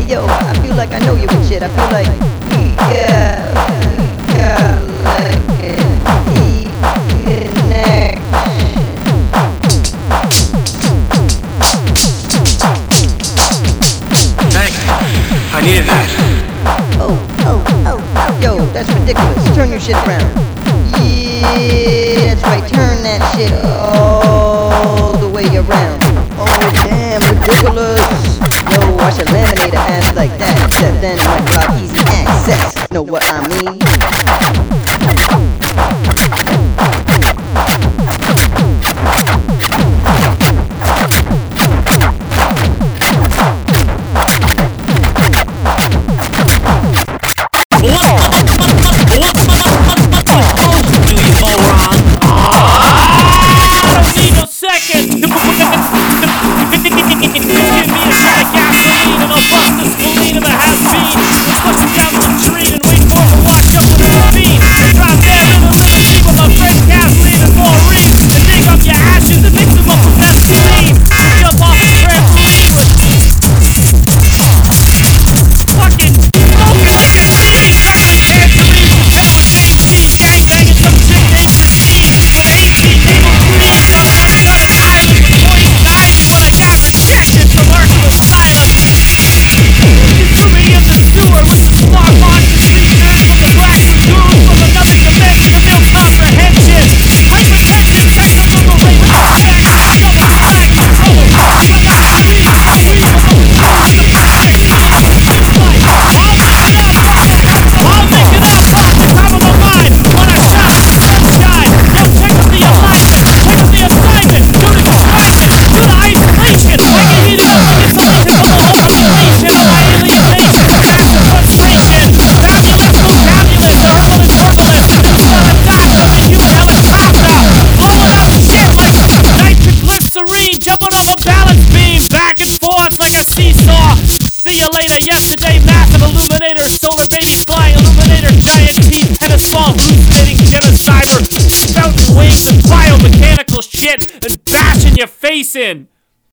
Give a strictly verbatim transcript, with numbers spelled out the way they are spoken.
yo, I feel like I know you and shit. I feel like we got, we got like an e-connection. Thanks. I needed that. Oh, oh, oh, oh, yo, that's ridiculous. Turn your shit around. Yeah, that's right. Turn that shit all the way around. Oh, damn, ridiculous. Yo, I should laminate an ass like that, except then it might block easy access. Know what I mean? Jumping off a balance beam, back and forth like a seesaw. See you later, yesterday, massive illuminator, solar baby flying illuminator, giant teeth, and a small hallucinating genocider, spouting wings and biomechanical shit, and bashing your face in.